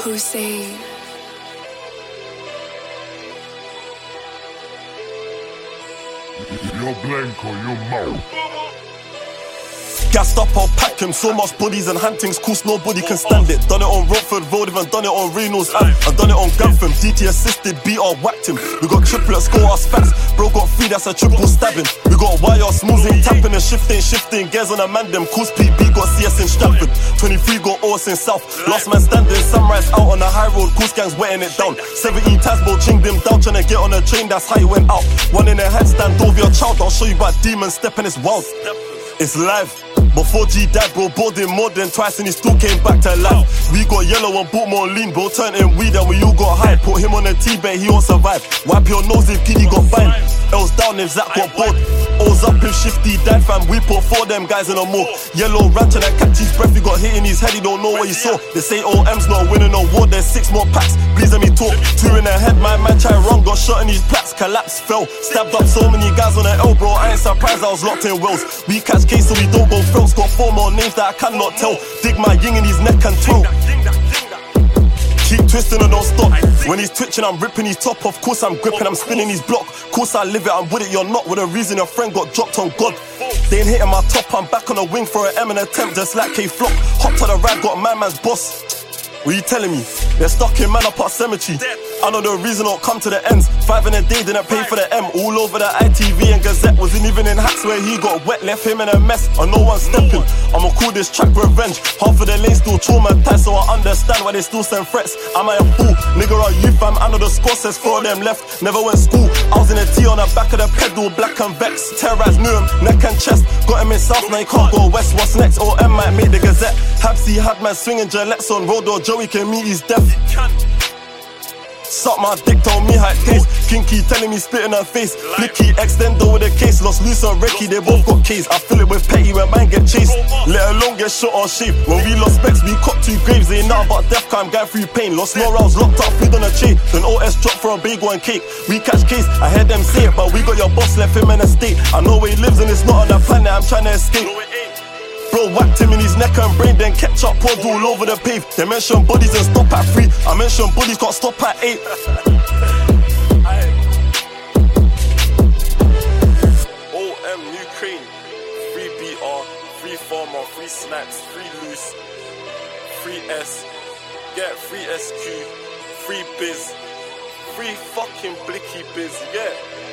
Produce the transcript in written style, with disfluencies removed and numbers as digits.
Crusade. You're Blanco, you're Mo. Gassed up, I'll pack him. So much bodies and huntings, course nobody can stand it. Done it on Rockford Road, even done it on Reynolds Ave. I've done it on Grantham, DT assisted, BR whacked him. We got triplets, score us facts. Bro got 3, that's a triple stabbing. We got wire, smoozing, tapping and shifting. Gears on a man, them course PB got CS in Stratford. 23 got OS in South. Last man standing, sunrise out on the high road. Course gangs wetting it down. 17 Tasbo chinged him down, trying to get on a train, that's how he went out. One in a headstand, over your child, I'll show you about demons stepping, it's wild. It's live. Before G died, bro, bored him more than twice and he still came back to life. We got yellow and bought more lean, bro, turned in weed and we all got high. Put him on a T-bait, he won't survive. Wipe your nose if Giddy got fined. L's down if Zach got bored. O's up if Shifty died, fam. We put 4 them guys in a more. Yellow ranch and that catch his breath, he got hit in his head, he don't know what he saw. They say OM's not winning no war, there's 6 more packs. Please let me talk. 2 in the head, my man tried wrong, got shot in his plaques, collapsed, fell. Stabbed up so many guys on the L, bro, I ain't surprised I was locked in Wells. We catch case so we don't go froze, got 4 more names that I cannot tell. Dig my yin in his neck and toe. Keep twisting and don't stop. When he's twitching, I'm ripping his top. Of course I'm gripping, I'm spinning his block. Course I live it, I'm with it, you're not. With a reason your friend got dropped on God. They ain't hitting my top, I'm back on the wing for an M and attempt, just like K-Flock. Hopped on the ride, got my man's boss. What you telling me? They're stuck in man apart cemetery. I know the reason don't come to the ends. 5 in a day, didn't pay for the M. All over the ITV and Gazette. Wasn't even in hats where he got wet. Left him in a mess, and no one stepping. I'ma call this track revenge. Half of the lane still traumatized, so I understand why they still send threats. Am I a fool? Nigga, are you fam? I know the score says 4 of them left. Never went school. I was in a T on the back of the pedal, black and vex. Terrorized knew him, neck and chest. Got him in South, now he can't go west. What's next? OM might make the Gazette. Habsy had man swinging Gillettes on road, or Joey can meet his death. Suck my dick, told me how it tastes. Kinky telling me spit in her face. Blicky, extendo with a case. Lost loose on Ricky, they both got case. I feel it with petty when man get chased. Let alone get shot or shape. When we lost specs, we caught 2 graves. Ain't nothing but death crime, guy through pain. Lost more rounds, locked up, food on a chain. Then OS dropped for a bagel and cake. We catch case, I heard them say it, but we got your boss, left him in a state. I know where he lives and it's not on the planet, I'm trying to escape. Bro whacked him in his neck and brain, then ketchup poured all over the pave. They mention bodies and stop at 3. I mention bodies can't stop at 8. OM Ukraine, 3 BR, 3 Farmer, 3 Snipes, 3 Loose, 3 S, get 3 SQ, 3 Biz, 3 fucking Blicky Biz, yeah.